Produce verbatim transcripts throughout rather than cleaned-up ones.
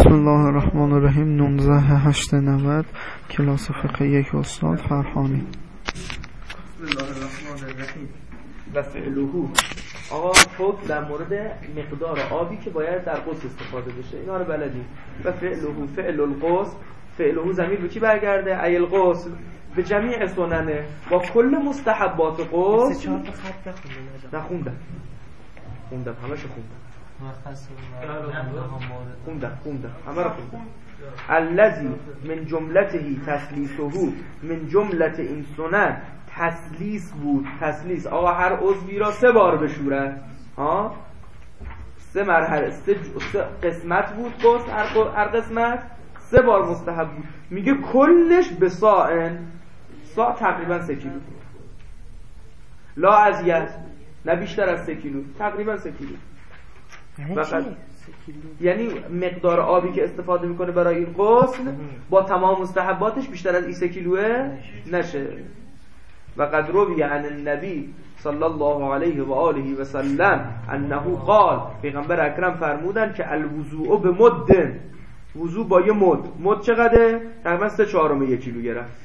بسم الله الرحمن الرحیم. نوزده هشت نود کلاس فقه یک استاد فرهانی. بسم الله الرحمن الرحیم. و فعلوهو آقا حکم در مورد مقدار آبی که باید در غسل استفاده بشه اینا رو بلدیم. و فعلوهو فعل الغسل، فعلوهو ضمیر به کی برگرده؟ ای الغسل، به جمیع سننه با کل مستحبات غسل. سه چهار تا خط نخوندم نخوندم خوندم همش خوندم خوندم خوندم همه رو خوندم. الذی من جملته تسلیسه، من جملت این سنن تسلیس بود. تسلیس آقا هر عضوی را سه بار بشورن، ها سه مرحله سه, سه قسمت بود غسل، هر, هر قسمت سه بار مستحب بود. میگه کلش به ساعن، ساع تقریبا سه کیلو، لا ازید، نه بیشتر از سه کیلو، تقریبا سه کیلو. فقط یعنی مقدار آبی که استفاده میکنه برای این غسل با تمام مستحباتش بیشتر از این سه کیلوه نشه. و قد روی عن النبی صلی الله علیه و آله و سلم انه قال، پیغمبر اکرم فرمودن که الوضوء به مد، وضوء با یه مد. مد چقدره؟ تقریبا سه چهارم یک کیلو گرفت،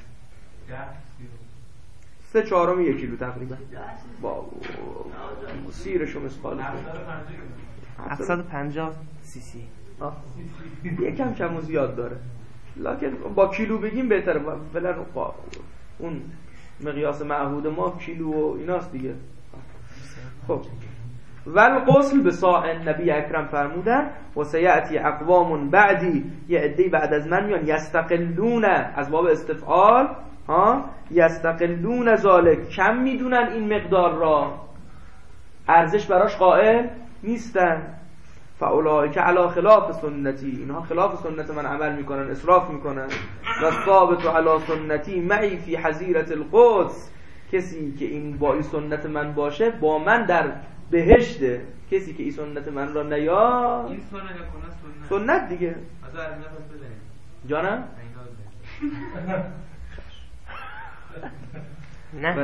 سه چهارم یک کیلو تقریبا. با سیرشو مسقالش هفتصد و پنجاه سی سی یکم کم و زیاد داره، لکن با کیلو بگیم بهتره. فعلا اون مقیاس معهود ما کیلو و ایناست دیگه. خب ول غسل به ساع، نبی اکرم فرمودن و سیأتی اقوام بعدی، یه عده‌ای بعد از من میان، یستقلون، از باب استفعال ها، یستقلون ذالک، کم میدونن این مقدار را، ارزش براش قائل نیستن. فاولئک علی خلاف سنتی، اینها خلاف سنت من عمل میکنن، اسراف میکنن. و ثابت علی سنتی معی فی حظیرة القدس، کسی که این با این سنت من باشه با من در بهشته. کسی که این سنت من را نیا، این سنت سنت دیگه جانم نه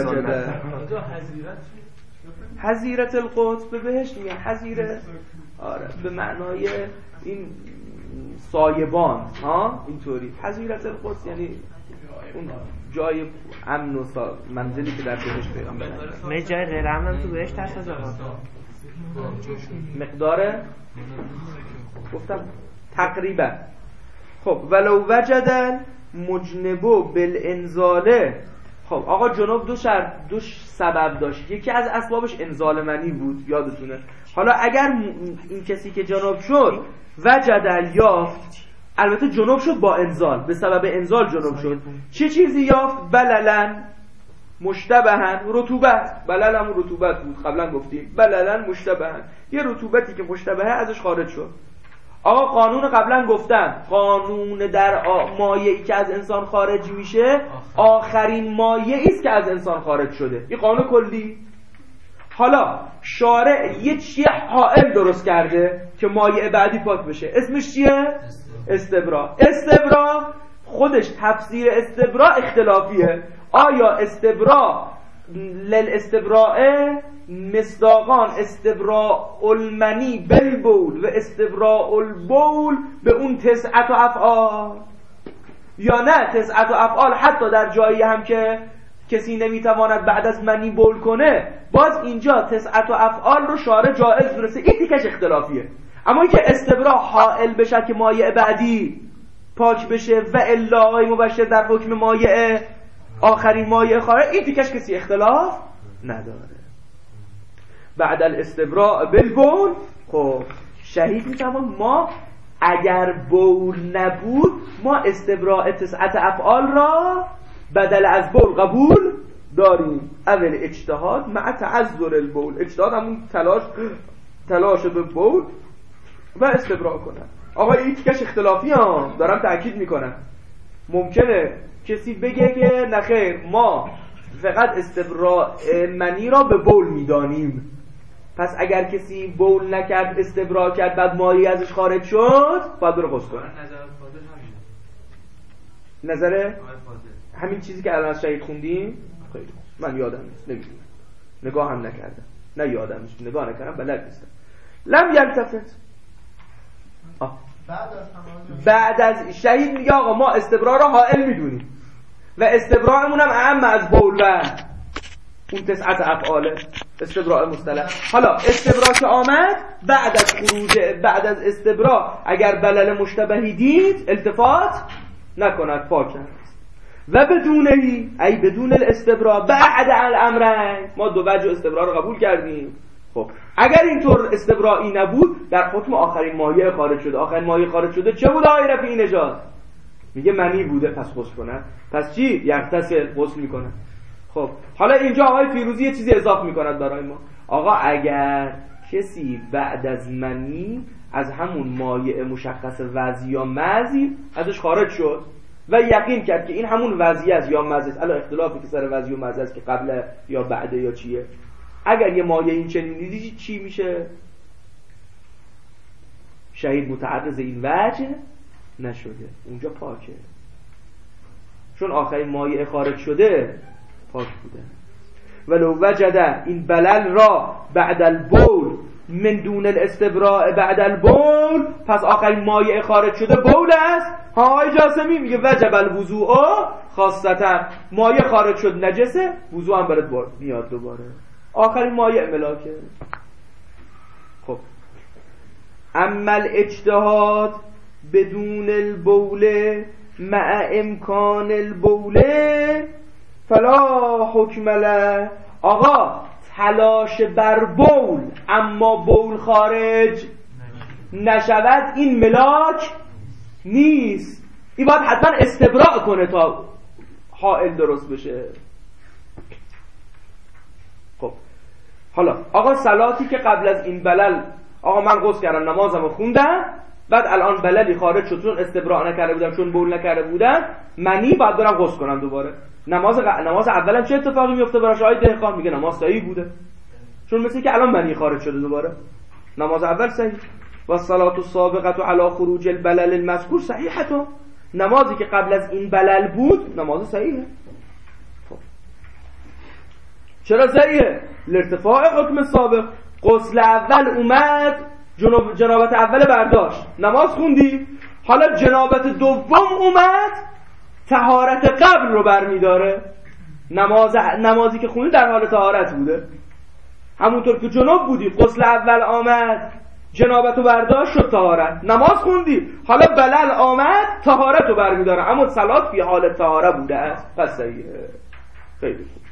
حظیرة القدس به بهشت میگن. حظیره آره به معنای این سایبان ها، اینطوری. حظیرة القدس یعنی اون جای امن و منزلی که در بهشت پیغمبر می جای غیر امن تو بهشت هست از آقا مقداره گفتم تقریبا. خب ولو وجدن مجنبو بالانزاله. خب آقا جنوب دو شرط دو سبب داشت، یکی از اسبابش انزال منی بود، یادتونه. حالا اگر این کسی که جنوب شد وجد یافت، البته جنوب شد با انزال، به سبب انزال جنوب شد، چه چیزی یافت؟ بللن مشتبهن، رطوبت. بلل هم رطوبت بود، قبلا گفتیم بللن مشتبهن، یه رطوبتی که مشتبهه ازش خارج شد. آقا قانون قبلا گفتم، قانون در مایعی که از انسان خارج میشه آخرین مایعی است که از انسان خارج شده، این قانون کلی. حالا شارع یه چیه حائل درست کرده که مایع بعدی پاک بشه، اسمش چیه؟ استبرا. استبرا خودش تفسیر استبرا اختلافیه. آیا استبرا للاستبراء مصداقان استبراء المنی بالبول و استبراء البول به اون تسعت و افعال، یا نه تسعت و افعال حتی در جایی هم که کسی نمیتواند بعد از منی بول کنه، باز اینجا تسعت و افعال رو شارع جائز دونسته. این تیکش اختلافیه. اما این که استبراء حائل بشه که مایع بعدی پاک بشه و الا آقای مبشر در حکم مایع آخرین مایع خارج، این تیکش کسی اختلاف نداره. بعد الاستبراء بالبول، خب شهید میتوان ما اگر بول نبود ما استبراء تسعت افعال را بدل از بول قبول داریم. اول اجتهاد مع تعذر البول، اجتهاد همون تلاش تلاش به بول و استبراء کنن. آقا این تیکش اختلافی ها، دارم تأکید میکنم. ممکنه کسی بگه که نخیر ما فقط استبراء منی را به بول میدانیم، پس اگر کسی بول نکرد استبراء کرد بعد مایی ازش خارج شد باید بره غسل کنه. نظره همین چیزی که الان از شهید خوندیم. خیلی من یادم نیست، نمیدونم، نگاه هم نکردم، نه یادم نیست، نگاه نکردم، بلد نیستم. لم یلتفت، آه بعد از شهید میگه آقا ما استبرا رو حائل میدونیم و استبراءمون هم اهم از بول و اون تسعت افعاله استبراء مصطلح. حالا استبراء که آمد بعد از خروج بعد از استبراء اگر بلل مشتبهی دید التفات نکند پاک است و بدونهی ای بدون الاستبراء بعد الامرین ما دو وجه استبراء رو قبول کردیم. خب اگر اینطور استبرائی نبود در حکم آخرین مایه خارج شده. آخرین مایه خارج شده چه بود آقای رفیعی نژاد؟ میگه منی بوده پس غسل کنن. پس چی؟ یغتسل غسل میکنن. خب حالا اینجا آقای فیروزی یه چیزی اضافه میکند برای ما. آقا اگر کسی بعد از منی از همون مایع مشخص وضعی یا مزی ازش خارج شد و یقین کرد که این همون وضعی است یا مزی است، الان اختلافی که سر وضعی و مزی است که قبل یا بعد یا چیه، اگر یه مایع این چنین دیدی چی میشه؟ شهید متعرض این وجه نشده، اونجا پاکه، چون آخرین مایع خارج شده پاک بوده. ولو وجد این بلل را بعد البول من دون الاستبراء بعد البول، پس آخرین مایع خارج شده بول است. ها آقای جاسمی میگه وجب الوضوء خاصتا، مایع خارج شد نجسه، وضوء هم برات میاد دوباره، آخرین مایع ملاکه. خب اما الاجتهاد بدون البول مع امکان البول فلا حکم له. آقا تلاش بر بول اما بول خارج نشود این ملاک نیست، این باید حتما استبراء کنه تا حائل درست بشه. خب حالا آقا صلاتی که قبل از این بلل، آقا من غسل کردم نمازمو خوندم بعد الان بللی خارج شد چون استبراء نکرده بودم چون بول نکرده بودم منی، باید برم غسل کنم دوباره. نماز غ... نماز اولم چه اتفاقی میفته براش؟ آقای دهقان میگه نماز صحیح بوده، چون مثل که الان منی خارج شده دوباره، نماز اول صحیح. و الصلاة السابقة علی خروج البلل المذکور صحیحه، نمازی که قبل از این بلل بود نماز صحیحه. خب چرا صحیحه؟ لارتفاع حکم سابق. غسل اول اومد، جنوب... جنابت اول برداشت، نماز خوندی، حالا جنابت دوم اومد طهارت قبل رو برمیداره. نماز نمازی که خوندی در حال طهارت بوده، همونطور که جنوب بودی غسل اول آمد جنابت رو برداشت شد طهارت، نماز خوندی حالا بلل آمد طهارت رو برمیداره، اما صلات فی حال طهاره بوده است، پس صحیحه. خیلی خوب.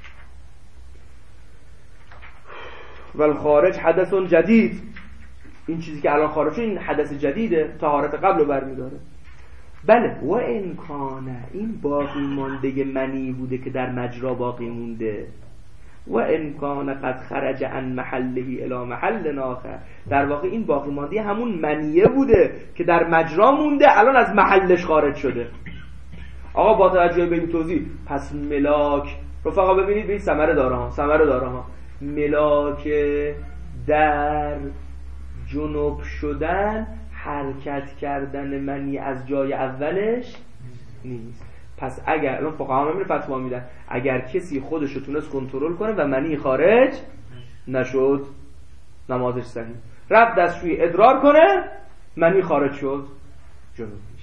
والخارج حدث جدید، این چیزی که الان خارج شد این حدث جدیده، طهارت قبل رو برمیداره. بله و امکانه این باقی مانده منی بوده که در مجرا باقی مونده، و امکانه قد خرج عن محله الی محل آخر، در واقع این باقی مانده همون منیه بوده که در مجرا مونده الان از محلش خارج شده. آقا با توجه به این توضیح پس ملاک رفقا ببینید به این ثمره داره ها، ثمره داره ها. ملاک در جنوب شدن حرکت کردن منی از جای اولش نیست. پس اگر الان فقها هم میره فتوا میدن اگر کسی خودش رو تونست کنترل کنه و منی خارج نشد نمازش صحیح، رفت دستشویی ادرار کنه منی خارج شد جنوب میشه.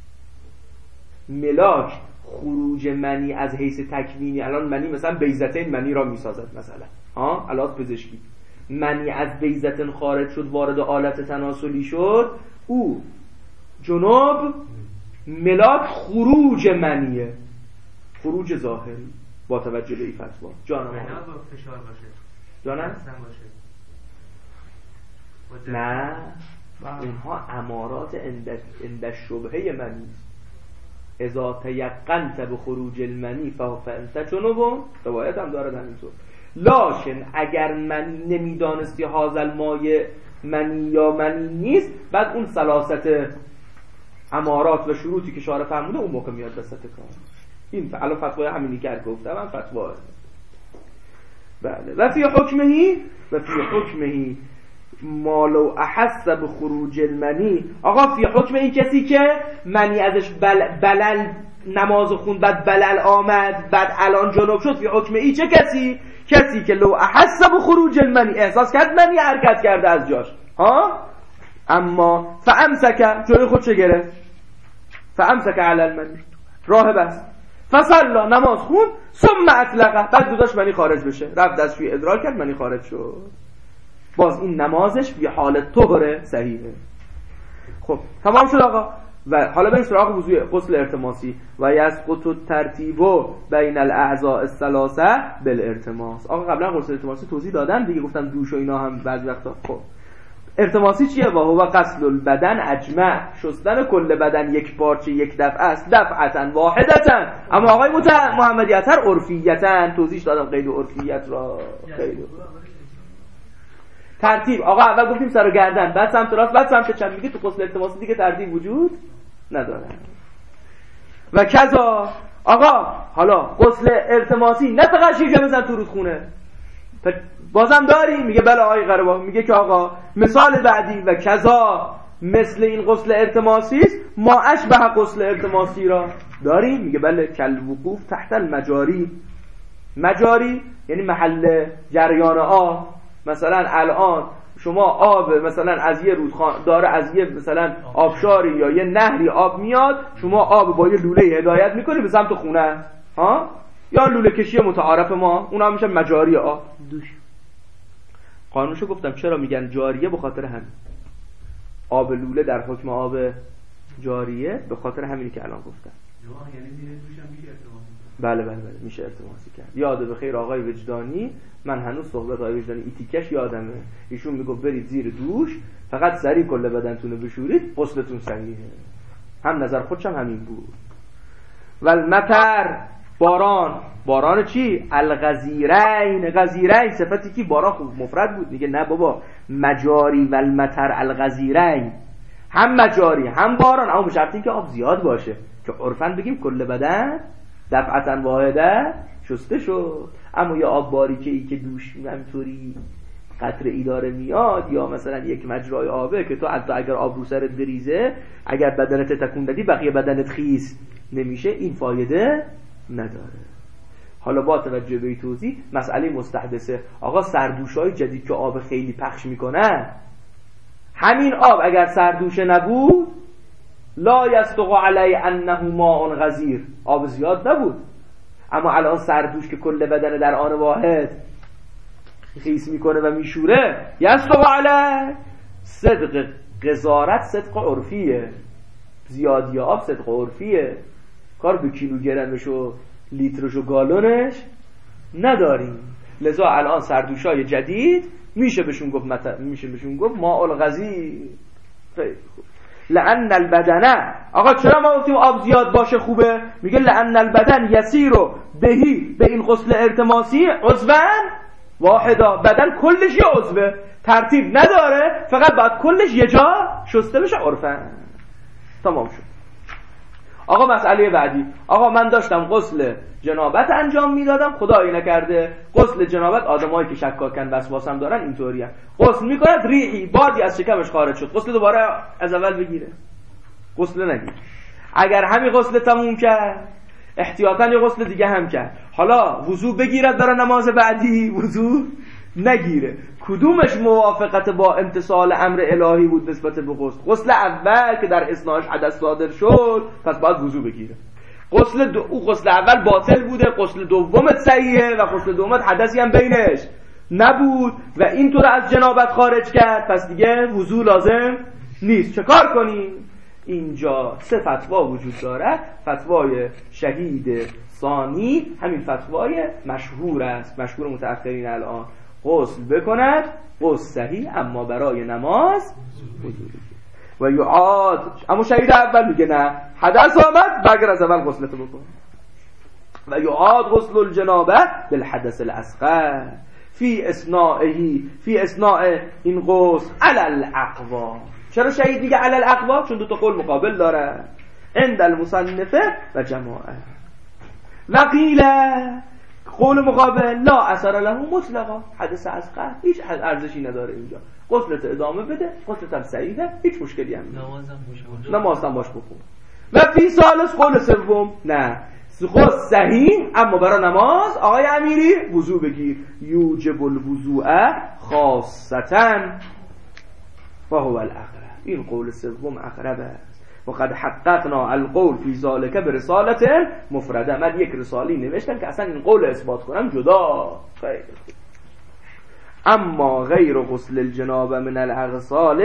ملاک خروج منی از حیث تکوینی، الان منی مثلا بیضتین منی را میسازد، مثلا ها الات پزشکی منی از بیضتن خارج شد وارد آلت تناسلی شد، او جنوب ملاک خروج منیه، خروج ظاهری با توجه به این فتوا. جانم نه با فشار باشه، جانم باشه. نه اونها امارات اند شبهه منی، اذا تیقنت به خروج المنی فانت جنوب، روایت هم داره همینطور. لکن اگر من نمیدانستی هازل مایه منی یا منی نیست، بعد اون ثلاثت امارات و شروطی که شارع فرموده اون موقع میاد وسط کار. این الان فتوای همینی که گفتم من فتوا. بله و فی حکمهی و فی حکمهی ما لو احس بخروج المنی. آقا فی حکم این کسی که منی ازش بل بلل نماز خوند بعد بلل آمد بعد الان جنوب شد، فی حکم ای چه کسی؟ کسی که لو احس بخروج المنی، احساس کرد منی حرکت کرده از جاش، ها اما فامسک جلوی خود چه گرفت؟ فامسک علی المنی راه بست فصلا نماز خون ثم اطلقه بعد گذاشت منی خارج بشه رفت دستشویی ادرار کرد منی خارج شد باز این نمازش به حالت طهره صحیحه. خب تمام شد آقا. و حالا بریم سراغ وضوء غسل ارتماسی و یسقط الترتیب بین الاعضاء الثلاثه بالارتماس. آقا قبلا غسل ارتماسی توضیح دادم دیگه، گفتم دوش و اینا هم بعضی وقتا. خب ارتماسی چیه؟ و هو غسل البدن اجمع، شستن کل بدن یک پارچه یک دفعه است، دفعتن واحدتن. اما آقای محمدی اطهر عرفیتن، توضیح دادم قید عرفیت را. قید ترتیب آقا اول گفتیم سر و گردن، بعد سمت راست، بعد سمت چپ. میگه تو غسل ارتماسی دیگه ترتیب وجود نداره. و کذا آقا حالا غسل ارتماسی نه فقط شیشه بزن تو رودخونه، بازم داری؟ میگه بله آقای قربا. میگه که آقا مثال بعدی و کذا مثل این غسل ارتماسی است ما اشبه غسل ارتماسی را داریم. میگه بله کل وقوف تحت المجاری. مجاری یعنی محل جریان آب. مثلا الان شما آب مثلا از یه رودخانه داره، از یه مثلا آبشاری یا یه نهری آب میاد، شما آب با یه لوله هدایت میکنی به سمت خونه ها، یا لوله کشی متعارف ما، اونا میشه مجاری آب. دوش قانونشو گفتم چرا میگن جاریه، به خاطر همین. آب لوله در حکم آب جاریه به خاطر همینی که الان گفتم. یعنی زیر دوش هم میشه ارتماسی کرد. بله بله بله میشه ارتماسی کرد. یاد به خیر آقای وجدانی، من هنوز صحبت آقای وجدانی ایتیکش یادمه، ایشون میگفت برید زیر دوش فقط سری کل بدنتون رو بشورید غسلتون صحیحه. هم نظر خودشم همین بود. والمطر باران. باران چی؟ الغزیرین. غزیرین صفتی که باران خوب مفرد بود. میگه نه بابا مجاری والمطر الغزیرین، هم مجاری هم باران، اما به شرطی که آب زیاد باشه که عرفاً بگیم کل بدن دفعتاً واحده شسته شد. اما یا آب باریکه ای که دوش همینطوری قطره ای داره میاد، یا مثلا یک مجرای آبه که تو حتی اگر آب رو سرت بریزه اگر بدنت تکون دادی بقیه بدنت خیس نمیشه، این فایده نداره. حالا با توجه به توضیح مسئله مستحدثه. آقا سردوشای جدید که آب خیلی پخش میکنن، همین آب اگر سردوشه نبود لا یستق علی انه ماء غزیر، آب زیاد نبود، اما الان سردوش که کل بدن در آن واحد خیس میکنه و میشوره، یستق علی صدق قضارت، صدق عرفیه. زیادی آب صدق عرفیه، کار به کیلوگرمش و لیترش و گالونش نداریم. لذا الان سردوشای جدید میشه بهشون گفت مت... میشه بهشون گفت ماء الغزیر. لأن البدن، آقا چرا ما گفتیم آب زیاد باشه خوبه؟ میگه لأن البدن یسیرو بهی، به این غسل ارتماسی عضوان واحدا، بدن کلش یه عضوه، ترتیب نداره، فقط باید کلش یه جا شسته بشه عرفاً. تمام شد. آقا مسئله بعدی، آقا من داشتم غسل جنابت انجام میدادم، خدایی نکرده غسل جنابت آدمایی که شکاکن وسواسم دارن اینطوری هم غسل میکنه، ریحی بادی از شکمش خارج شد، غسل دوباره از اول بگیره؟ غسل نگیره. اگر همین غسل تموم کرد احتیاطاً یه غسل دیگه هم کرد، حالا وضو بگیرد برای نماز بعدی وضو نگیره. کدومش موافقت با امتثال امر الهی بود نسبت به غسل؟ غسل اول که در اثناش حدث صادر شد پس باید وضو بگیره. غسل دو... او غسل اول باطل بوده، غسل دومت صحیحه و غسل دومت حدثی هم بینش نبود و اینطور از جنابت خارج کرد، پس دیگه وضو لازم نیست. چه کار کنیم؟ اینجا سه فتوا وجود داره. فتوای شهید ثانی همین فتوای مشهور است، مشهور متأخرین الان، غسل بکند غسل صحیح اما برای نماز وضو و یعاد. اما شهید اول میگه نه حدث آمد بگر از اول غسلتو بکن. و یعاد غسل الجنابه بالحدث الاصغر فی اثنائه، فی اثناء این غسل علی الاقوا. چرا شهید میگه علی الاقوا؟ چون دو تا قول مقابل داره، عند المصنفه و جماعه. و قیل قول مقابل لا اثر له مطلقا، حدث اصغر هیچ ارزشی نداره اینجا، غسلت ادامه بده، غسلت هم صحیحه، هیچ مشکلی هم نیست، نمازم باش بخون. و فی ثالث قول سوم نه غسل صحیح اما برای نماز آقای امیری وضو بگیر، یوجب الوضوء خاصتا. و هو الاقرب. این قول سوم اقرب است. و قد حققنا القول فی ذلک برسالت مفرده. من یک رسالی نوشتم که اصلا این قول اثبات کنم جدا. خیلی خوب. اما غیر غسل الجنابه من الاغسال،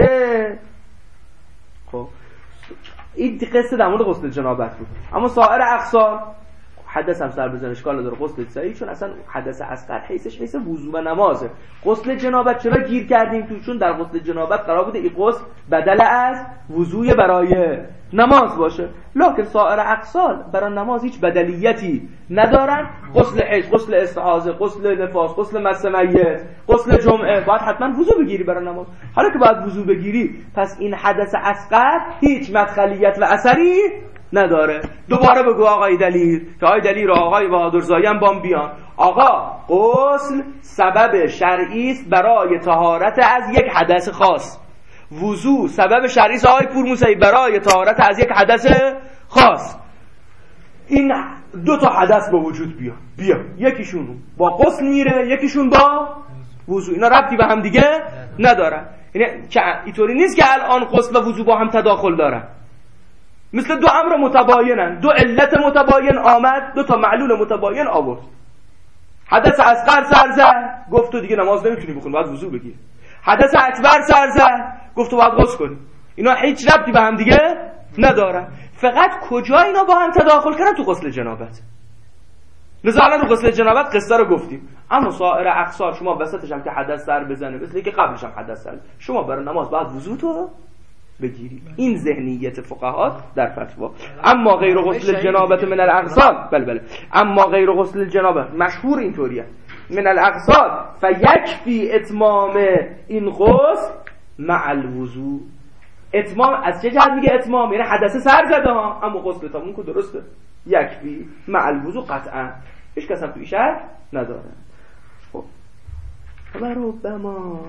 خب این قصه در مورد غسل جنابت بود. اما سایر اغسال حدث هم سر بزن اشکال نداره، غسل صحیح، چون اصلا حدث اصغر حیثش حیث وضو و نمازه. غسل جنابت چرا گیر کردیم تو؟ چون در غسل جنابت قرار بوده این غسل بدل از وضوی برای نماز باشه، لکن سایر اغسال برای نماز هیچ بدلیتی ندارن. غسل حیض، غسل استحاضه، غسل نفاس، غسل مس میت، غسل جمعه، باید حتما وضو بگیری برای نماز. حالا که باید وضو بگیری، پس این حدث اصغر هیچ مدخلیت و اثری نداره. دوباره بگو آقای دلیل که آقای دلیل را آقای بهادرزایی هم بام بیان. آقا غسل سبب شرعی است برای طهارت از یک حدث خاص. وضو سبب شرعی است آقای پورموسایی برای طهارت از یک حدث خاص. این دو تا حدث به وجود بیا بیا یکیشون با غسل میره، یکیشون با وضو. اینا ربطی به هم دیگه ندارن. یعنی که اینطوری نیست که الان غسل و وضو با هم تداخل دارن. مثل دو امر متباینن، دو علت متباین آمد، دو تا معلول متباین آورد. حدث اصغر سر زد، گفت تو دیگه نماز نمیتونی بخونی، باید وضو بگیر. حدث اکبر سر زد، گفت تو باید غسل کنی. اینا هیچ ربطی به هم دیگه ندارن. فقط کجا اینا با هم تداخل کردن؟ تو غسل جنابت. لذا الان تو غسل جنابت قصه رو گفتیم. اما سایر اقصار شما وسطش هم که حدث سر بزنه، مثل که قبلش هم حدث سر، شما برای نماز باید وضو تو بگیری. این ذهنیت فقهات در فتوا. اما غیر غسل الجنابه من الاغسال، بله بله اما غیر غسل الجنابه مشهور اینطوریه، من الاغسال فیکفی اتمام این غسل مع الوضو. اتمام از چه جهت میگه اتمام؟ یعنی حدث سر زده ها، اما غسل تموم که درسته. یکفی مع الوضو قطعا، هیچ کس هم توی شرط نداره. خب و ربما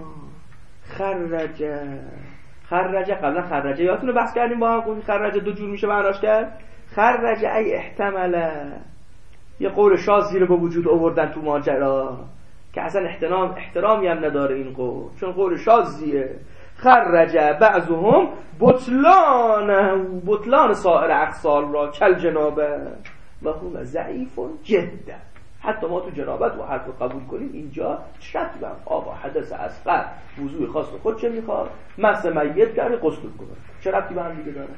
خرجه خرجه قبلا خرجه یادتونه بحث کردیم با هم، گفتیم خرجه دو جور میشه معناش کرد. خرجه ای احتماله، یه قول شاذی رو به وجود آوردن تو ماجرا که اصلا احترام احترامی هم نداره این قول، چون قول شاذیه. خرجه بعضهم بطلان بطلان سایر اغسال را کل جنابه و هم ضعیف جدا. حتی ما تو جنابت و حرف قبول کنیم اینجا شرط دارم. آقا حدث اصغر وضوء خاص خود چه میخواد؟ مس میت کرده غسل کنه، چه ربطی به هم دیگه داره؟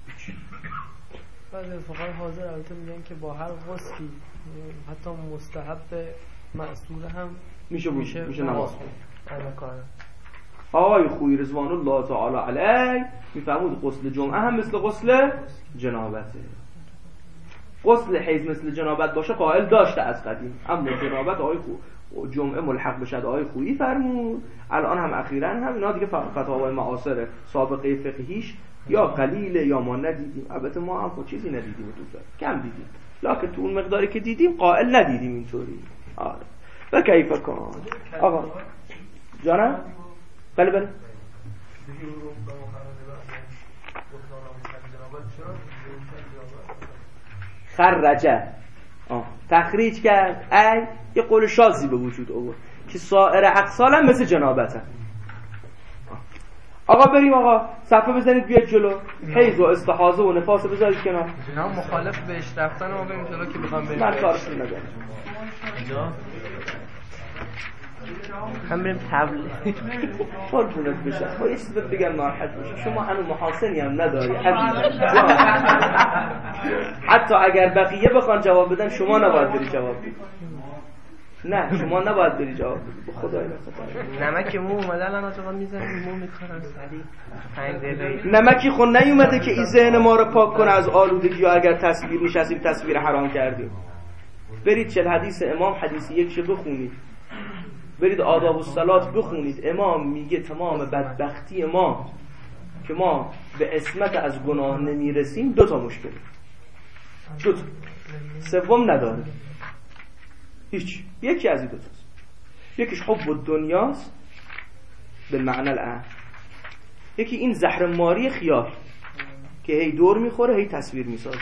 بعضی فقهای حاضر البته میگن که با هر غسلی حتی مستحب معصور هم میشه میشه میشه نماز خونه. آقای خویی رضوان الله تعالی علیه میفهمود غسل جمعه هم مثل غسل جنابته. غسل حیض مثل جنابت باشه قائل داشته از قدیم، اما جنابت آقای خو جمعه ملحق بشه آقای خویی فرمود. الان هم اخیراً هم اینا دیگه فتاوای معاصر سابقه فقهیش یا قلیله یا ما ندیدیم. البته ما هم خود چیزی ندیدیم، تو کم دیدیم، لکن تو اون مقداری که دیدیم قائل ندیدیم اینطوری. آره و کیف کن آقا جانم؟ بله بله خرجه آه. تخریج کرد ای یه قول شاذی به وجود آورد که سایر اغسال هم مثل جنابت هم. آقا بریم آقا صفحه بزنید بیاد جلو. حیض و استحاضه و نفاس بذارید کنار. جناب مخالف بهش رفتن ما بریم جلو که بخوام بریم. من کارشون ندارم. اینجا هم بریم تبلیغ قربونت بشه. با یه بهت بگم ناراحت میشی، شما هنوز محاسنی هم نداری. حتی اگر بقیه بخوان جواب بدن شما نباید بری جواب بدی. نه شما نباید بری جواب بدی. به خدای نخواد. نمک مو اومده الان آقا میذاریم مو میخورن سریع پنج دقیقه. نمکی خود نیومده که این ذهن ما رو پاک کنه از آلودگی. اگر تصویر نشستیم تصویر حرام کردیم. برید چل حدیث امام حدیث یک شو بخونید، برید آداب الصلات بخونید. امام میگه تمام بدبختی ما که ما به عصمت از گناه نمیرسیم دو تا مشکل، دو تا، سوم نداره هیچ. یکی از این دو تاست. یکیش حب الدنیاست به معنی الان، یکی این زهر ماری خیال که هی دور میخوره هی تصویر میسازه.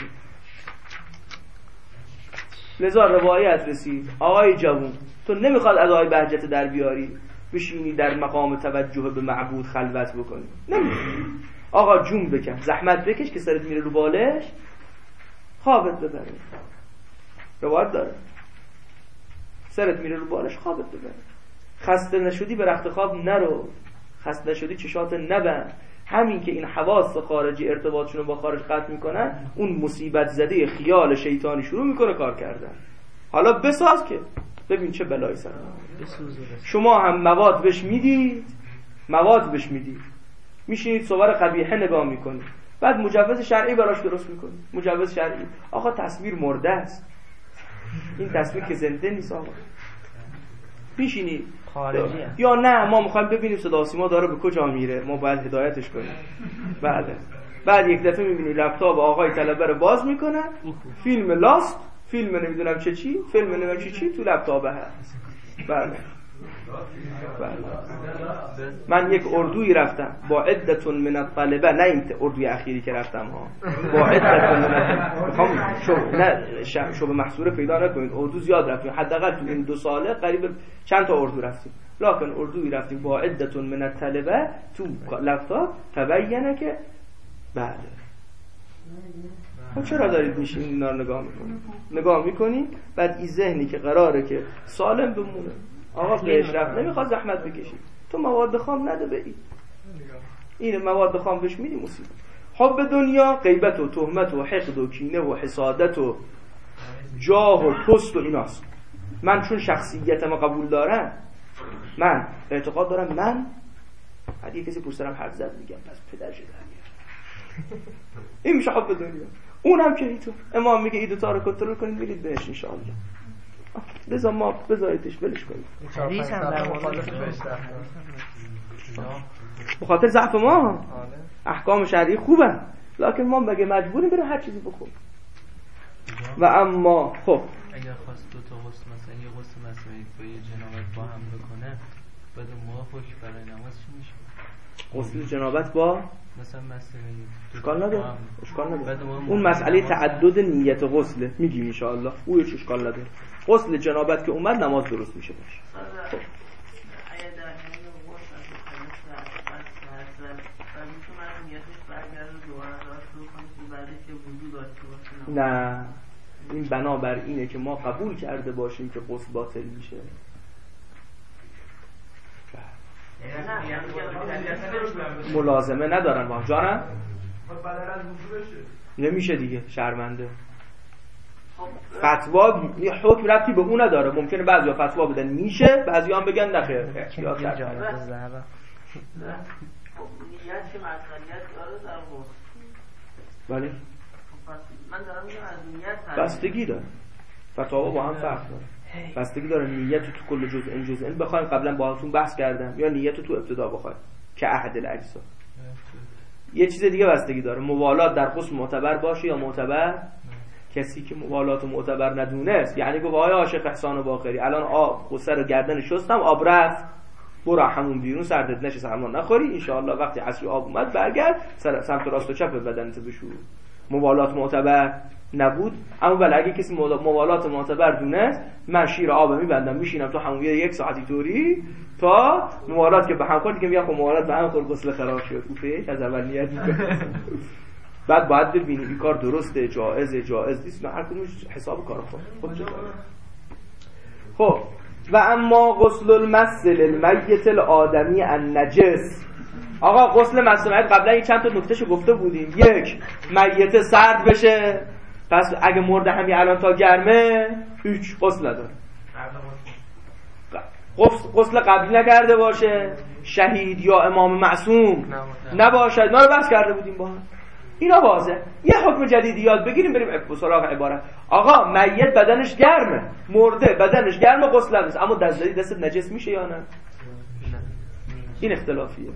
لذا روایت رسید آقای جوون تو نمیخواد ادای بهجت در بیاری، بشینی در مقام توجه به معبود خلوت بکنی، نمیتونی. آقا جون بکن، زحمت بکش که سرت میره رو بالش خوابت ببره. روایت داره سرت میره رو بالش خوابت ببره. خسته نشدی به رخت خواب نرو، خسته نشدی چشات نبند. همین که این حواس خارجی ارتباطشون رو با خارج قطع میکنن، اون مصیبت زده خیال شیطانی شروع میکنه کار کردن. حالا بساز که ببین چه بلایی سر شما هم مواد بهش میدید، مواد بهش میدید، میشینید صور قبیحه نگاه میکنید، بعد مجوز شرعی براش درست میکنید. مجوز شرعی آقا تصویر مرده است، این تصویر که زنده نیست. آقا میشینید خارجیه یا نه ما میخوایم ببینیم صدا و سیما داره به کجا میره، ما باید هدایتش کنیم. بعد بعد یک دفعه میبینی لپتاپ آقای طلبه رو باز میکنن، فیلم لاست، فیلم نمیدونم چه چی، فیلم نمیدونم چی چی تو لپتاپ هست. بله بله. من یک اردویی رفتم با عدتون من الطلبه، نه این اردوی اخیری که رفتم ها، با عدتون من میخوام شو نه شو به محصور پیدا نکنید، اردو زیاد رفتیم، حداقل تو این دو ساله قریب چند تا اردو رفتیم، لکن اردویی رفتیم با عدتون من الطلبه تو لپتاپ تبینه که بله. خب چرا دارید میشین اینا رو نگاه میکنید؟ نگاه میکنید بعد این ذهنی که قراره که سالم بمونه، آقا پیشرفت نمیخواد زحمت بکشید، تو مواد خام نده به این این مواد خام بهش میدی مصیبت. حب دنیا غیبت و تهمت و حقد و کینه و حسادت و جاه و پست و ایناست. من چون شخصیتمو قبول دارم، من اعتقاد دارم، من بعد یه کسی پوسترم حرف زد میگم پس پدر شده این میشه حب دنیا. اونم که اینطور امام میگه این دو تا رو کنترل کنید میرید بهش ان شاء الله. لذا ما بذاریدش بلش کنید. حدیث هم در مخالفش بخاطر ضعف ما احکام شرعی خوبه، لکن ما مگه مجبوریم بریم هر چیزی بخوریم؟ و اما خب اگر خواست دو تا غسل مثلا یه غسل مسایی با یه جنابت با هم بکنه، بعد موقع حکم برای نماز چی میشه؟ غسل جنابت با مثلا مسئله اشکال نداره، اشکال نداره. اون مسئله تعدد نیت غسله میگیم ان شاء الله، اون هیچ اشکال نداره. غسل جنابت که اومد نماز درست میشه باشه. خب نه این بنابر اینه که ما قبول کرده باشیم که غسل باطل میشه. ملازمه ندارن با جانم نمیشه دیگه، شرمنده. فتوا حکم ربطی به اون نداره، ممکنه بعضیا فتوا بدن میشه، بعضیا هم بگن نخیر. احتیاط کنید. نیت که مسئولیت داره در غسل. بله من دارم میگم از نیت بستگی داره، فتوا با هم فرق داره. بستگی داره نیت تو کل جزء این جزء این بخوایم، قبلا باهاتون بحث کردم، یا نیت تو ابتدا بخوایم که عهد الاجزا. یه چیز دیگه بستگی داره، موالات در غسل معتبر باشه یا معتبر. کسی که موالات معتبر ندونست، یعنی گفت آیا عاشق احسان باقری الان آب غسل رو گردن شستم آب رفت، برو همون بیرون سردت نشه سرما نخوری، ان شاء الله وقتی عصر آب اومد برگرد سمت راست و چپ بدنت بشور. موالات معتبر نبود، اما ولی اگه کسی موالات معتبر دونست، من شیر آب میبندم میشینم تو همون یک ساعتی طوری تا موالات که به هم خورد، دیگه میگم خب موالات به هم خورد غسل خراب شد، او پیش از اول نیت میکنه. بعد باید ببینید این کار درسته، جائزه، جائز نیست، هر کدومش حساب کار خود خود. خب و اما غسل المس للمیت الآدمی النجس. آقا غسل مس میت قبلا این چند تا نکتهشو گفته بودیم. یک، میت سرد بشه، پس اگه مرده همین الان تا گرمه هیچ غسل نداره. غسل قبلی نکرده باشه، شهید یا امام معصوم نباشد، ما رو بحث کرده بودیم با هم. اینا واضحه. یه حکم جدیدی یاد بگیریم بریم به سراغ عبارت. آقا میت بدنش گرمه، مرده بدنش گرمه، غسل نیست، اما دست دست نجس میشه یا نه؟ این اختلافیه.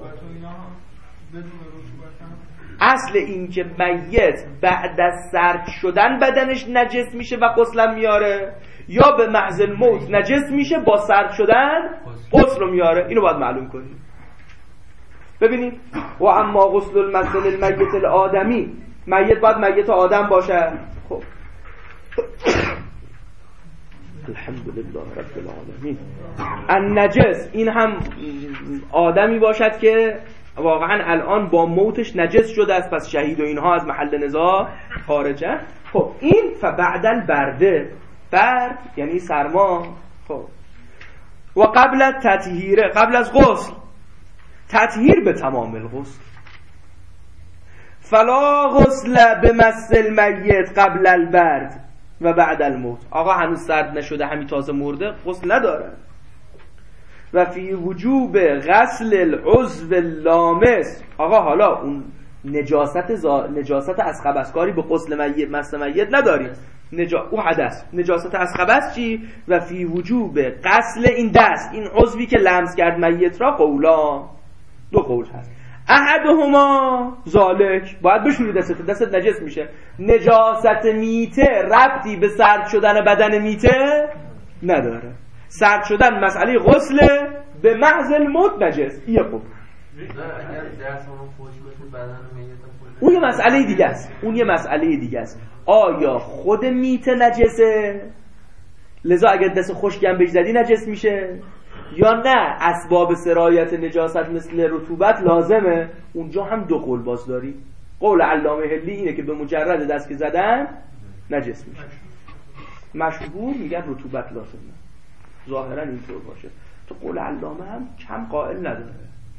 اصل این که میت بعد از سرد شدن بدنش نجس میشه و غسل میاره، یا به محض الموت نجس میشه با سرد شدن غسل میاره، اینو باید معلوم کنیم. ببینید و اما غسل المس للمیت الآدمی، میت باید میت آدم باشه. خب الحمدلله رب العالمین. النجس، این هم آدمی باشد که واقعا الان با موتش نجس شده است، پس شهید و اینها از محل نزاع خارجه. خب این فبعد البرده، برد یعنی سرما. خب و قبل تطهیره، قبل از غسل، تطهیر به تمام الغسل. فلا غسل به مس المیت قبل البرد و بعد الموت. آقا هنوز سرد نشده، همین تازه مرده، غسل نداره. و فی وجوب غسل العضو اللامس. آقا حالا اون نجاست زا... نجاست از خبثکاری به غسل میت مس میت نداریم، نجا... او حدث. نجاست از خبث چی؟ و فی وجوب غسل این دست، این عضوی که لمس کرد میت را، قولا، دو قول هست. احدهما ذالک، باید بشوری دستت، دستت نجس میشه. نجاست میته ربطی به سرد شدن بدن میته نداره. سرد شدن مسئله غسل، به محض الموت نجس. یه خوب اون یه مسئله دیگه است، اون یه مسئله دیگه است. آیا خود میته نجسه، لذا اگر دست خشکم بهش زدی نجس میشه، یا نه اسباب سرایت نجاست مثل رطوبت لازمه؟ اونجا هم دو قول باز داری. قول علامه حلی اینه که به مجرد دست که زدن نجس میشه. مشهور میگن رطوبت لازمه، ظاهرا اینطور باشه. تو قول علامه هم کم قائل نداره.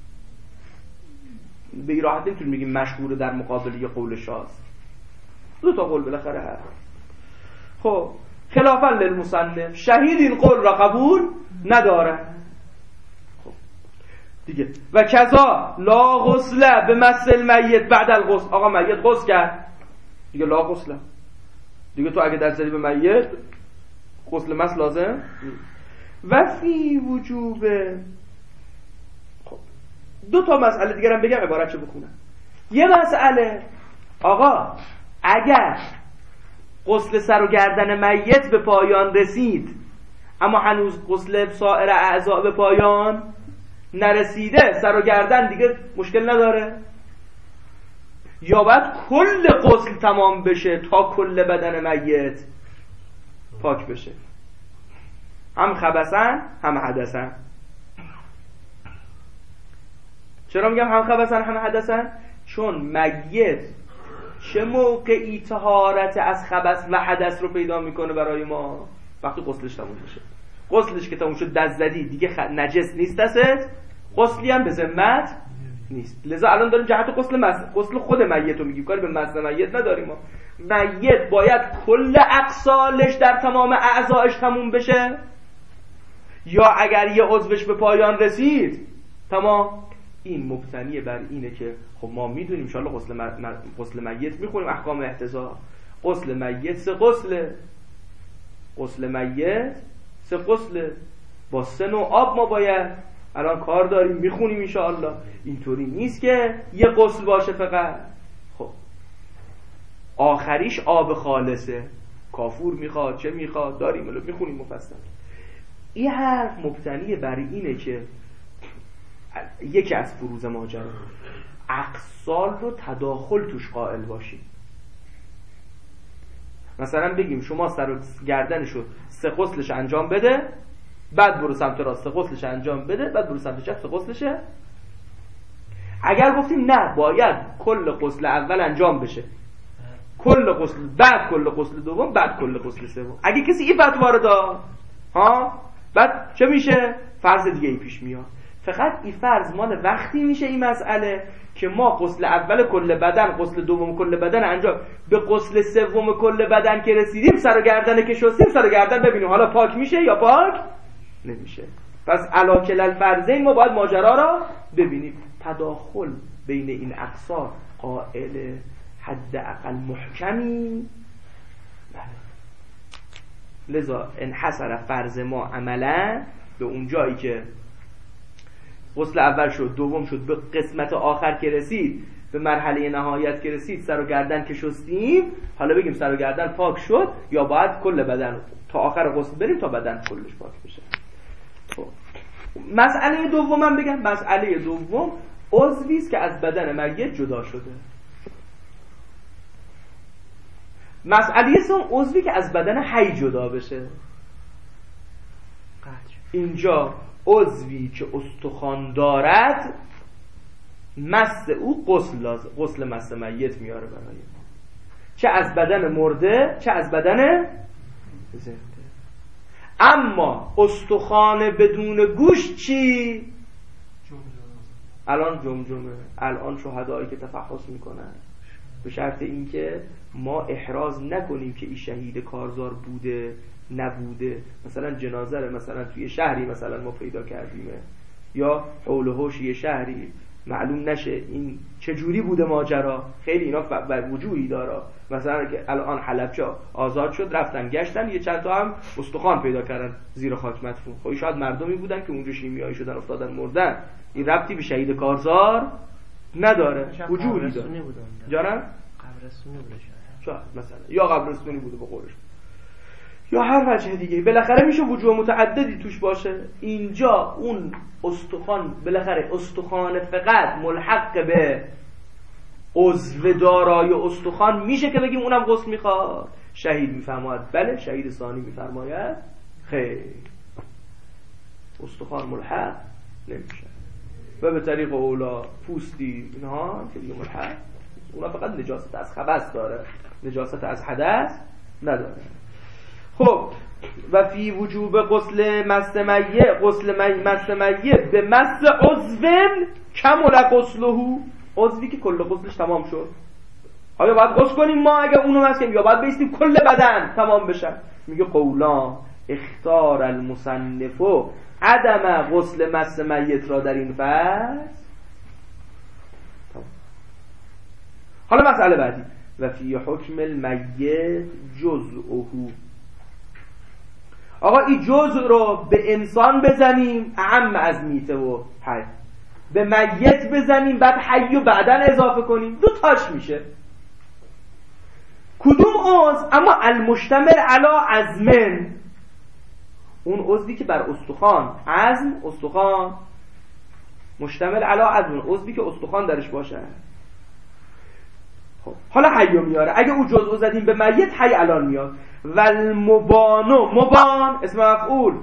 به این راحت نمیتونیم بگیم مشهور در مقابل یه قول شاذ. دو تا قول بالاخره هست. خب خلافا للمصنف، شهید این قول را قبول نداره. خب دیگه و کذا لا غسل به مس المیت بعد الغسل. آقا میت غسل کرد دیگه، لا غسل دیگه. تو اگه دست زدی به میت، غسل مس لازم. و فی وجوب، خب دو تا مسئله دیگه هم بگم عبارت چه بخونم. یه مسئله، آقا اگر غسل سر و گردن میت به پایان رسید اما هنوز غسل سایر اعضا به پایان نرسیده، سر و گردن دیگه مشکل نداره، یا باید کل غسل تمام بشه تا کل بدن میت پاک بشه، هم خبثن هم حدثن. چرا میگم هم خبثن هم حدثن؟ چون میت چه موقعی طهارت از خبث و حدث رو پیدا میکنه برای ما؟ وقتی غسلش تموم بشه. غسلش که تموم شد دست زدی دیگه خ... نجس نیست دستت، غسلی هم به ذمت نیست. لذا الان داریم جهت غسل مس... غسل خود میت رو میگیم، کاری به مس میت نداریم ما. میت باید کل اقسالش در تمام اعضایش تموم بشه، یا اگر یه عضوش به پایان رسید تمام. این مبتنی بر اینه که خب ما میدونیم ان شاء الله غسل م... غسل میت میخونیم احکام احتضار. غسل میت سه غسله، غسل میت سه غسله، با سه نوع آب ما باید الان کار داریم میخونیم ان شاء الله. اینطوری نیست که یه غسل باشه فقط. خب آخریش آب خالصه، کافور میخواد چه میخواد داریم الان میخونیم مفصل. این حرف مبتنی بر اینه که یکی از فروض ماجرا اقسال رو تداخل توش قائل باشیم. مثلا بگیم شما سر و گردنشو سه غسلش انجام بده، بعد برو سمت راست سه غسلش انجام بده، بعد برو سمت چپ سه غسلشه. اگر گفتیم نه باید کل غسل اول انجام بشه، کل غسل بعد کل غسل دوم، بعد کل غسل سوم، اگه کسی این فتوا رو داد ها، بعد چه میشه؟ فرض دیگه ای پیش میاد. فقط این فرض مال وقتی میشه این مسئله که ما غسل اول کل بدن، غسل دوم کل بدن انجام، به غسل سوم کل بدن که رسیدیم سر و گردن که شستیم، سر و گردن ببینیم حالا پاک میشه یا پاک نمیشه. پس علا کل الفرضین ما باید ماجرا را ببینیم. تداخل بین این اقصا قائل حداقل محکمی. لذا انحصر فرض ما عملا به اون جایی که غسل اول شد، دوم شد، به قسمت آخر که رسید، به مرحله نهایت که رسید، سر و گردن که شستیم، حالا بگیم سر و گردن پاک شد یا باید کل بدن تا آخر غسل بریم تا بدن کلش پاک بشه. خب مسئله دومم بگم، مسئله دوم عضوی است که از بدن میت جدا شده. مسئله سوم عضوی که از بدن حی جدا بشه. اینجا عضوی که استخوان دارد مس او غسل لازم، غسل مس میت میاره برای ما، چه از بدن مرده چه از بدن زنده. اما استخوان بدون گوشت چی؟ الان جمجمه، الان شهدایی که تفحص میکنن، به شرط اینکه ما احراز نکنیم که این شهید کارزار بوده نبوده. مثلا جنازه رو مثلا توی شهری مثلا ما پیدا کردیمه یا حول و حوش یه شهری، معلوم نشه این چجوری بوده ماجرا، خیلی اینا وجوهی داره. مثلا که الان حلبچه آزاد شد رفتن گشتن یه چند تا هم استخوان پیدا کردن زیر خاک مدفون. خب شاید مردمی بودن که اونجا شیمیایی شدن افتادن مردن، این ربطی به شهید کارزار نداره، وجودی داره. جانم قبرستونی بوده شاید مثلا، یا قبرستونی بوده به قولش، یا هر وجه دیگه. بالاخره میشه وجوه متعددی توش باشه. اینجا اون استخوان بالاخره استخوان فقط ملحق به عضو دارای استخوان میشه که بگیم اونم غسل میخواد. شهید میفرماید بله، شهید ثانی میفرماید خیر، استخوان ملحق نمیشه. و به طریق اولا پوستی اینها که دیگه ملحق، اونا فقط نجاست از خبث داره، نجاست از حدث نداره. خب و فی وجوب غسل مس میت، غسل مس میت به مس عضو کمل غسله، عضوی که کل غسلش تمام شد. آیا باید غسل کنیم ما اگه اونو مس کنیم، یا باید بیستیم کل بدن تمام بشه؟ میگه قولا اختار المصنف عدم غسل مس میت را در این فصل. حالا مسئله بعدی، و فی حکم المیت جزءه. آقا این جزء رو به انسان بزنیم اعم از میته و حی، به میت بزنیم بعد حی و بعدن اضافه کنیم، دو تاش میشه. کدوم عضو؟ اما المشتمل علی عزمن، اون عضوی که بر استخوان، عزم استخوان، مشتمل علی عزمن، عضوی که استخوان درش باشه. خب حالا حیو میاره، اگه او جزء زدیم به میت حی الان میاد. و المبانو، مبان اسم مفعول،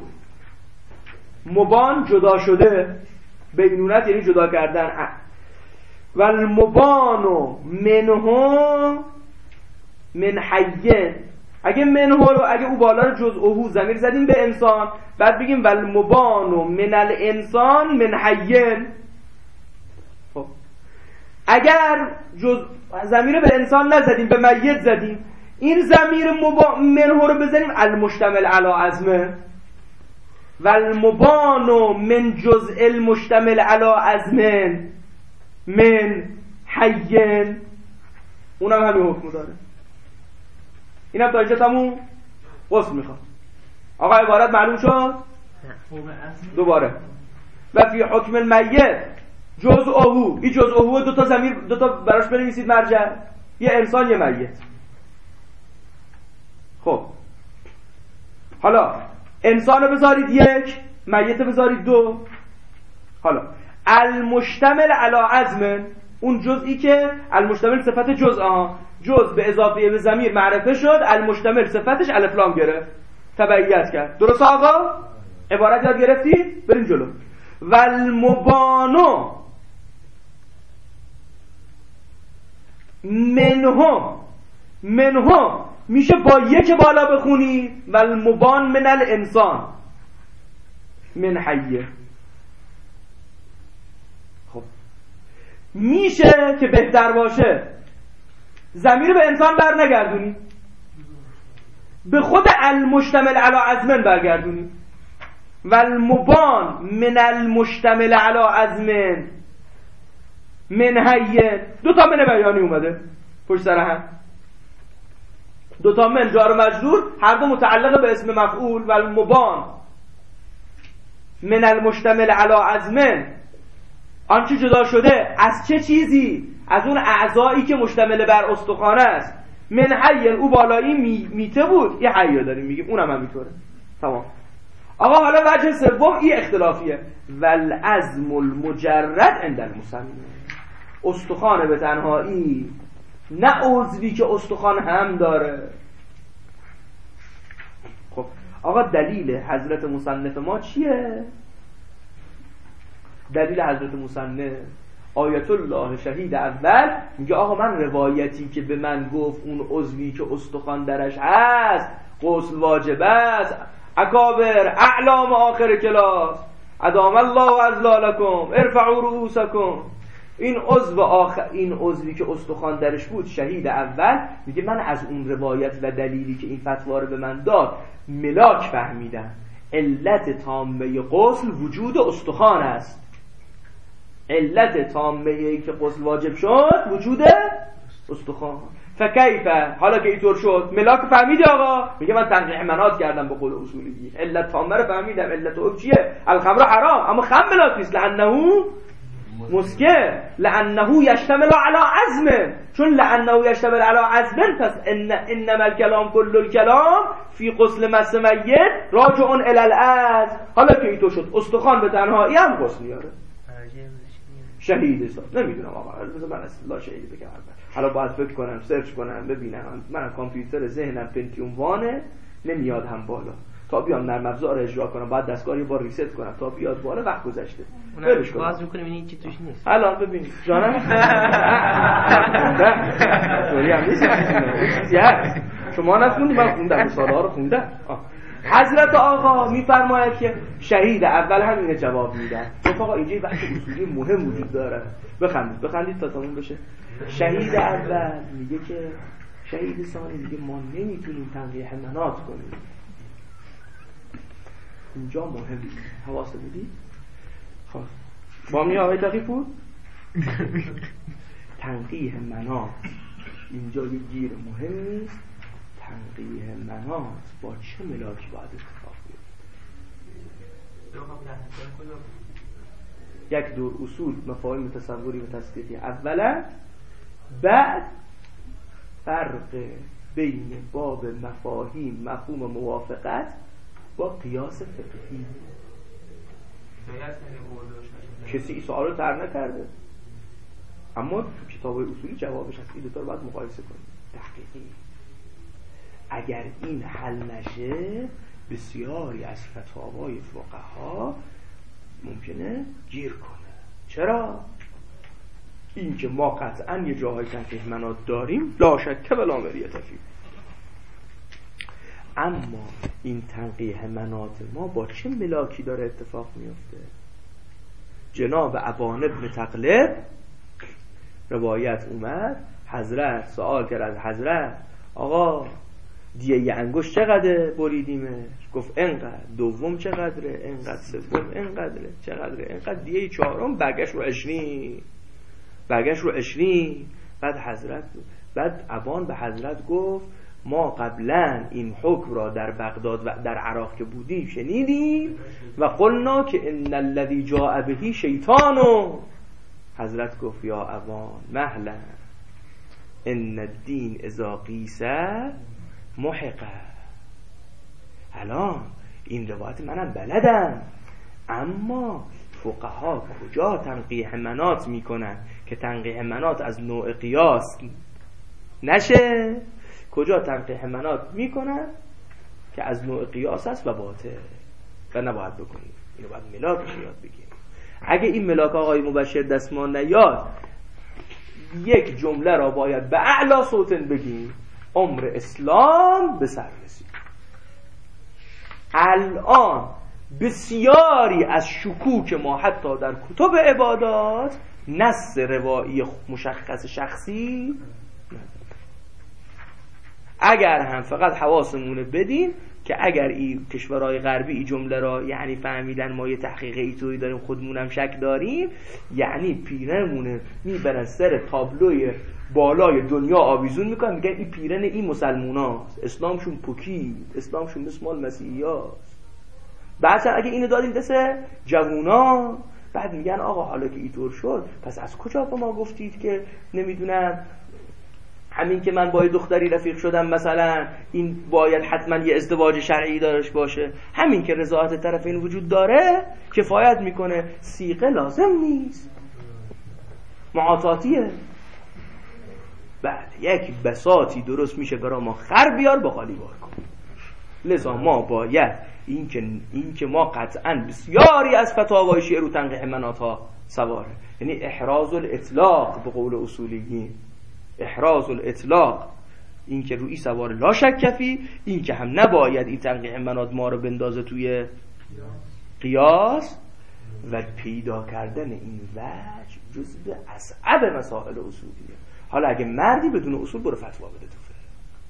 مبان جدا شده، بینونت یعنی جدا کردن. و المبانو منه من حیه، اگه منه رو اگه او بالا رو جزءه ضمیر زدیم به انسان، بعد بگیم و المبانو من الانسان من حیه. خب اگر جز ضمیر به انسان نزدیم به میت زدیم، این ضمیر مبا... منه رو بزنیم المشتمل علی عزمه. و المبانو من جزء المشتمل علی عزمه من حیین، اونم همین حکم داره. اینم تا اینجا تموم. غسل میخواد. آقا عبارت معلوم شد؟ دوباره و فی حکم المیت جزءه، این جزءه دو تا ضمیر دو تا براش بنویسید مرجع، یه انسان یه میت. خب حالا انسان رو بذارید یک، میت بذارید دو. حالا المشتمل علی عزم، اون جزئی که المشتمل صفت جزء، ها جزء به اضافه به ضمیر معرفه شد، المشتمل صفتش الف لام گرفت، تبعیت کرد. درست آقا؟ عبارت یاد گرفتید؟ بریم جلو. و المبانو منه، منه میشه با یک بالا بخونی. و المبان من الانسان من حیه. خب میشه که بهتر باشه ضمیر به انسان بر نگردونی، به خود المشتمل علی عزمن برگردونی. و المبان من المشتمل علی عزمن من حیه. دو تا من بیانی اومده پشت سر هم، دو تا من جار و مجرور، هر دو متعلق به اسم مفعول. و المبان من المشتمل علی عزمن، آنچه جدا شده از چه چیزی؟ از اون اعضایی که مشتمل بر استخوان است. من حی، او بالایی می، میته بود، یه حی داریم میگیم، اونم همینطوره. تمام. آقا حالا وجه سوم این اختلافیه. والعزم المجرد عند المصنف، استخوان به تنهایی، نه عضوی که استخوان هم داره. خب آقا دلیل حضرت مصنف ما چیه؟ دلیل حضرت مصنف آیت الله شهید اول میگه آقا من روایتی که به من گفت اون عضوی که استخوان درش هست غسل واجب است، اکابر اعلام آخر کلاس ادام الله اذلالکم ارفعوا رؤوسکم، این عضو آخر، این عضوی که استخوان درش بود شهید اول میگه من از اون روایت و دلیلی که این فتوا رو به من داد ملاک فهمیدم علت تامه غسل وجود استخوان است. علت تامه که غسل واجب شد وجود استخوان. فکیفه حالا که اینطور شد ملاک فهمیدی آقا؟ میگه من تنقیح منات کردم به قول اصولی، علت تامه رو فهمیدم. علت او چیه؟ الخمر حرام، اما خمر ملاک نیست. لعنه مسکر، لعنه یشتمل علی عزم، چون لعنه یشتمل علی عزم پس ان انما الکلام کل الکلام فی غسل مس میت راجع الی العزم. حالا که اینطور شد استخوان به تنهایی هم غسل میاره. شهید حساب نمیدونم آقا، بذار من اصلا شهیدی بگم. حالا باید فکر کنم، سرچ کنم، ببینم. من کامپیوتر ذهنم پنتیوم وانه نمیاد هم بالا، تا بیام نرم افزار رو اجرا کنم بعد دستگاه یه بار ریست کنم تا بیاد بالا، وقت گذشته. برش کنم باز می‌کنیم این چی توش نیست. الان ببینید جانم دوری هم نیست چیزی هست شما نخوندید، من خوندم، سال‌ها رو خوندم. حضرت آقا میفرماید که شهید اول همینه جواب میدن. آقا اینجا یه بحث اصولی مهم وجود داره. بخندید بخندید تا تموم بشه. شهید اول میگه که شهید ثانی میگه ما نمیتونیم تنقیح منات کنیم. اینجا مهمه، حواست بدید. خب با می آقای تقی پور تنقیح منات اینجا یه گیر مهم نیست. تنقیح منات با چه ملاکی باید اتفاق بیفته؟ یک دور اصول مفاهیم تصوری و تصدیقی اولا، بعد فرق بین باب مفاهیم مفهوم موافقت با قیاس فقهی. کسی این سوال رو طرح نکرده اما کتاب‌های اصولی جوابش هست. این دو تا رو باید مقایسه کنیم. تحقیقی اگر این حل نشه بسیاری از فتاوای فقها ممکنه گیر کنه. چرا؟ این که ما قطعا یه جاهای تنقیح منات داریم لا شک ولا مریة فیه، اما این تنقیح منات ما با چه ملاکی داره اتفاق میفته؟ جناب ابان ابن تغلب روایت اومد حضرت سوال کرد از حضرت آقا دیه یه انگشت چقدره بریدیمش؟ گفت انقدر. دوم چقدره؟ انقدر. سوم انقدره. چقدره؟ انقدر. دیه چهارم برگشت رو عشرین برگشت رو عشرین بعد حضرت بعد ابان به حضرت گفت ما قبلا این حکم را در بغداد و در عراق که بودیم شنیدیم و قلنا که ان الذی جاء به شیطانو. حضرت گفت یا ابان مهلا ان الدین اذا قیس محقه. الان این روایت منم بلدم، اما فقها کجا تنقیح منات میکنن که تنقیح منات از نوع قیاس نشه؟ کجا تنقیح منات میکنن که از نوع قیاس است و باطل و نباید بکنیم؟ اینو باید ملاکش یاد بگیریم. اگه این ملاک آقای مبشر دستمان نیاد یک جمله را باید به اعلا صوتن بگیم عمر اسلام به سر رسید. الان بسیاری از شکوک ما حتی در کتب عبادات نص روایی مشخص شخصی اگر هم فقط حواسمونه بدیم که اگر این کشورهای غربی این جمله را یعنی فهمیدن ما یه تحقیق ایتویی داریم خودمونم شک داریم، یعنی پیرنمونه میبرن سر تابلوی بالای دنیا آویزون میکنن میگن این پیرن این مسلموناست، اسلامشون پوکید، اسلامشون مثل مال مسیحی هاست. بعد اگه اینو دادیم دست جوونا بعد میگن آقا حالا که اینطور شد پس از کجا به ما گفتید که نمیدونم همین که من با یه دختری رفیق شدم مثلا این باید حتما یه ازدواج شرعی دارش باشه؟ همین که رضایت طرفین وجود داره کفایت میکنه، صیغه لازم نیست، معاطاتیه. بعد یک بساطی درست میشه برای ما خر بیار با خالی بار کن. لذا ما باید این که این که ما قطعاً بسیاری از فتاوای شیعه رو تنقیح منات ها سواره، یعنی احراز الاطلاق به قول اصولیین، احراز الاطلاق، این که روی سوار لا شک فی، این که هم نباید این تنقیح منات ما رو بندازه توی قیاس، و پیدا کردن این وجه جزء اصعب مسائل اصولیه. حالا اگه مردی بدون اصول برو فتوا بده تو فقه،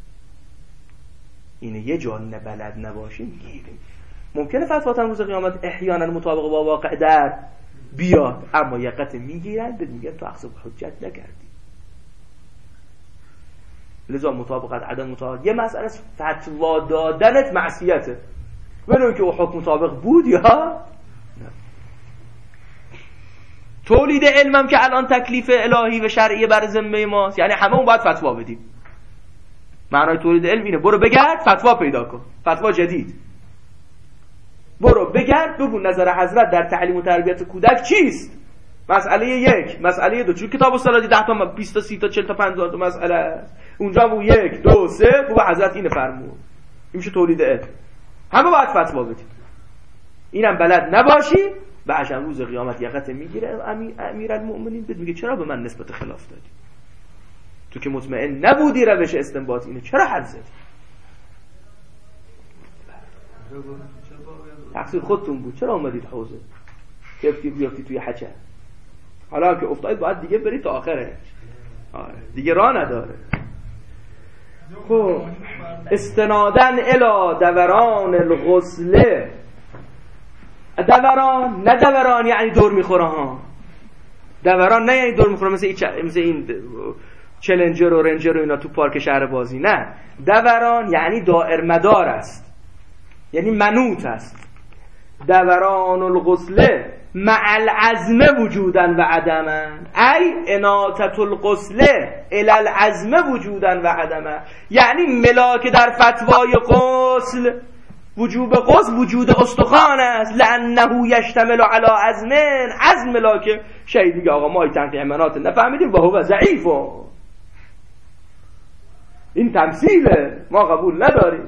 اینه یه جا بلد نباشیم گیریم. ممکنه فتوا روز قیامت احیانا مطابق با واقع در بیاد، اما یقت میگیرن به میگن تو اخذ حجت نکردی. لذا مطابقت عدم مطابقت یه مسئله است، فتوا دادنت معصیته، ولو که او حکم مطابق بود یا نه. تولید علمم که الان تکلیف الهی و شرعی بر ذمه ماست، یعنی همه اون باید فتوا بدیم. معنای تولید علم اینه برو بگرد فتوا پیدا کن، فتوا جدید. برو بگرد بگو نظر حضرت در تعلیم و تربیت کودک چیست. مسئله یک، مسئله دو، چون کتاب الصلاة ده تا بیست تا سی تا چهل تا پنجاه تا مسئله است، اونجا بو یک دو سه بگو حضرت اینو فرمود. این میشه تولید علم. همه باید فتوا بدیم. اینم بلد نباشی بعدم روز قیامت یقت میگیره امیرالمؤمنین بهت میگه چرا به من نسبت خلاف دادی؟ تو که مطمئن نبودی روش استنباط اینه چرا حد زدی؟ تقصیر خودتون بود، چرا اومدید حوزه کفتی بیافتی توی حچه؟ حالا که افتادید باید دیگه برید تا آخره. آره دیگه راه نداره. خب استنادن الی دوران الغسله، دوران نه دوران یعنی دور میخوره ها، دوران نه یعنی دور میخوره مثل این مثل این چلنجر و رنجر و اینا تو پارک شهر بازی، نه، دوران یعنی دائر مدار است، یعنی منوط است. دوران الغسله مع العزم وجودا و عدما، ای اناطة الغسله الی العزم وجودا و عدما، یعنی ملاک در فتوای غسل وجوب غسل وجود استخوان است، لانه یشتمل علی عزم، عزم ملاک شهید میگه آقا ما این تنقیح منات نفهمیدیم و هو ضعیف، این تمثیله ما قبول نداریم.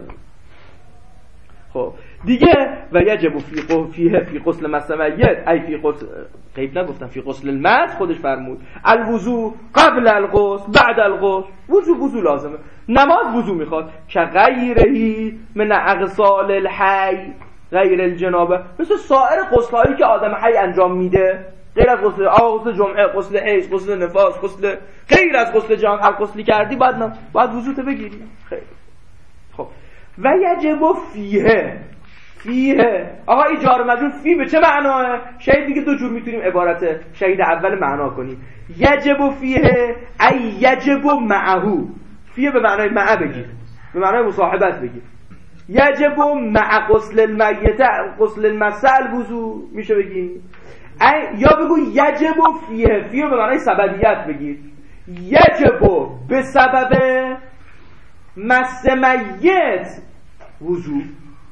خب دیگه و یجب فی فیه فی غسل مس میت، ای فی غسل غیب نگفتم، فی غسل المس خودش فرمود الوضو قبل الغسل بعد الغسل، وضو وضو لازمه، نماز وضو میخواد، که غیرهی من اغسال الحی غیر الجنابه، مثل سایر غسل‌هایی که آدم حی انجام میده، غیر از غسل آ غسل جمعه، غسل حیض، غسل نفاس، غسل غیر از غسل جناب، هر غسلی کردی بعد نه بعد وضوت بگیری. خیلی خب و یجب فیه، فیه آقا این جار مجرور فی به چه معناه؟ شاید دیگه دو جور میتونیم عبارت شاید اول معنا کنیم. یجب فیه ای یجب معهو، فیه به معنای مع بگیر، به معنای مصاحبت بگیر. یجب مع غسل المیت غسل المسل وضو میشه بگیم، یا بگو یجب فیه، فیه به معنای سببیت بگیر، یجب به سبب مس میت وضو،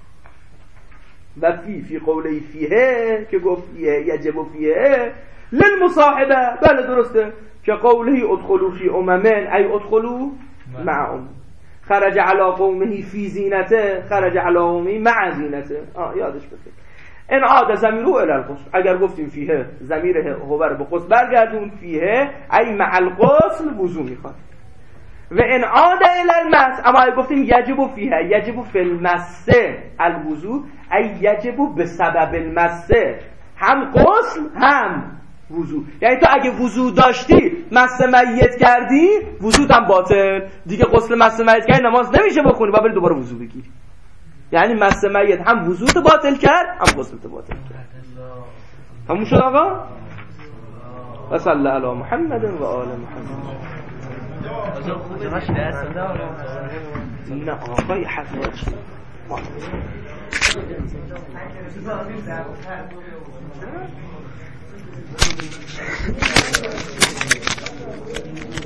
و فی فی قوله فیه که گفت فیه یجب فیه للمصاحبه، بله درسته، که قوله ادخلوا فی اممن ای ادخلوا مع ام، خرج علی قومه فی زینته خرج علی قومه مع زینته. آه یادش بخیر. ان عاد ضمیره الی الغسل، اگر گفتیم فیه ضمیر هو به غسل برگردون، فیه ای مع الغسل وضو میخواد. و ان عاد الی المس، اما اگه گفتیم یجب فیه یجب فی المس الوضو ای یجب به سبب المس، هم غسل هم وضو، یعنی تو اگه وضو داشتی مس میت کردی وضوت هم باطل دیگه، غسل مس میت کردی نماز نمیشه بخونی باید بری دوباره وضو بگیری، یعنی مس میت هم وضوت باطل کرد هم غسلت باطل کرد. همون شد آقا. و صلی علی محمد و آل محمد. نه آقای حفظ Thank you.